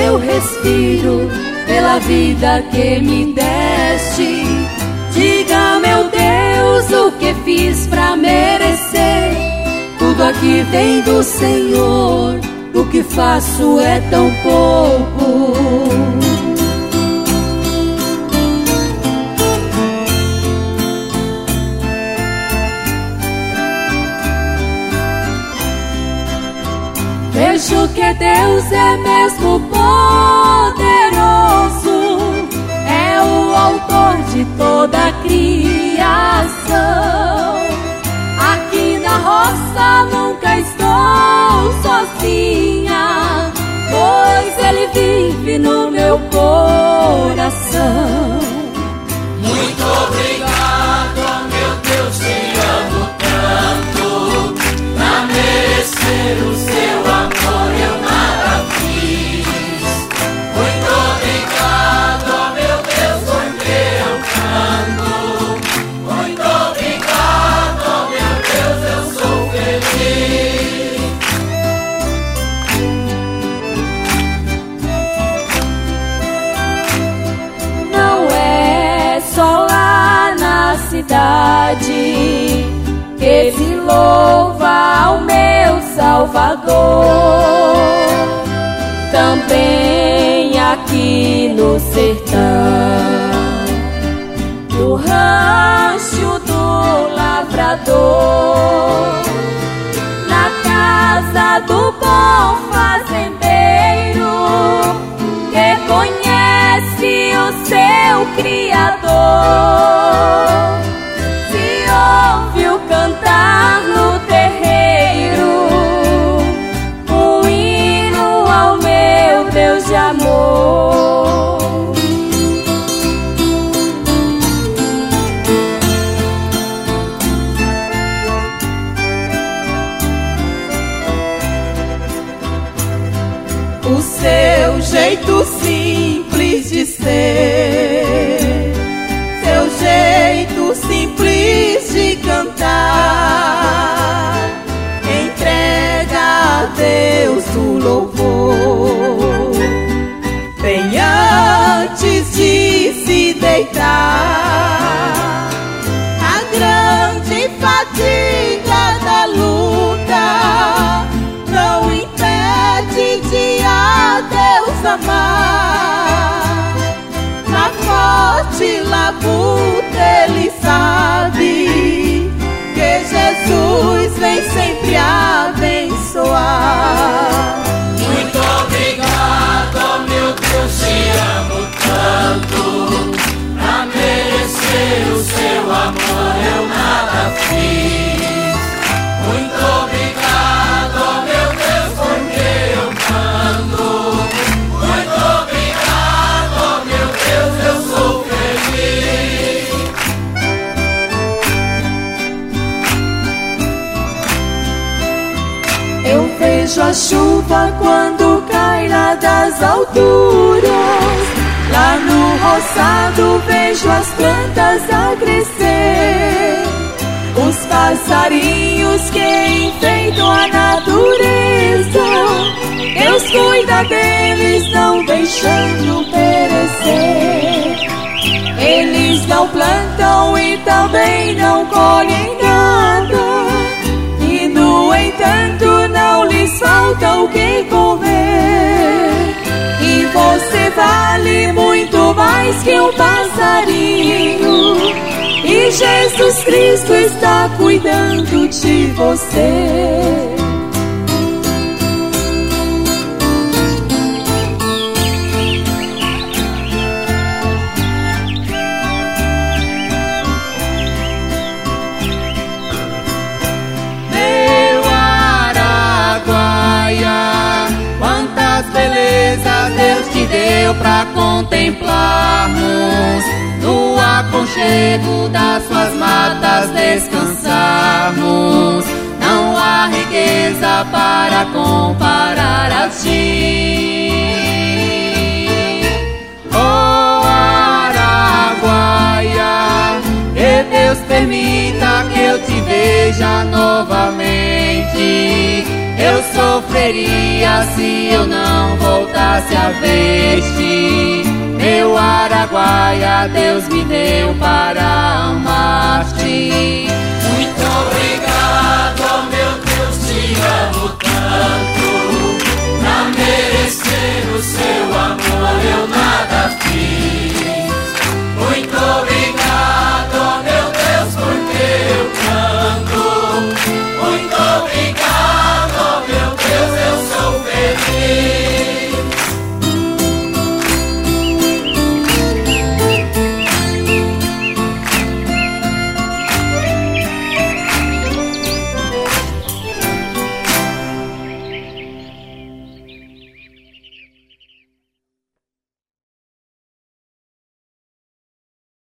eu respiro, pela vida que me deste. Diga, meu Deus, o que fiz pra merecer? Tudo aqui vem do Senhor, o que faço é tão pouco. Vejo que Deus é mesmo poderoso, é o autor de toda a criação. Aqui na roça nunca estou sozinha, pois Ele vive no meu coração. Muito obrigado, oh meu Deus, te amo tanto. Pra merecer o seu amor eu nada fiz. Muito obrigado, oh meu Deus, porque eu canto. Muito obrigado, oh meu Deus, eu sou feliz. Não é só lá na cidade que se louva ao meu Salvador, também aqui no sertão, no rancho do lavrador, na casa do bom fazendeiro, que conhece o seu Criador. Se ouve-o cantar no terreiro, um hino ao meu Deus de amor. O seu jeito simples de ser, seu jeito simples de cantar, entrega a Deus o louvor, bem antes de se deitar. A grande fadiga da luta não impede de a Deus amar. Na forte labuta ele sabe que Jesus vem sempre abençoar. Muito obrigado, oh meu Deus, te amo tanto. Pra merecer o seu amor eu nada fiz. Muito obrigado, oh meu Deus, porque eu canto. Muito obrigado, oh meu Deus, eu sou feliz. Eu vejo a chuva quando cai lá das alturas, lá no roçado vejo as plantas a crescer, os passarinhos que enfeitam a natureza. Deus cuida deles, não deixando perecer. Eles não plantam e também não colhem nada, e no entanto não lhes falta o que comer. E você vale muito mais que um passarinho, e Jesus Cristo está cuidando de você. Meu Araguaia, quantas belezas Deus te deu pra contemplarmos, no aconchego das suas matas descansarmos. Não há riqueza para comparar a ti. Oh Araguaia, que Deus permita que eu te veja novamente, eu sofreria se eu não voltasse a ver-te. Meu Araguaia, Deus me deu para amar-te. Muito obrigado, oh meu Deus, te amo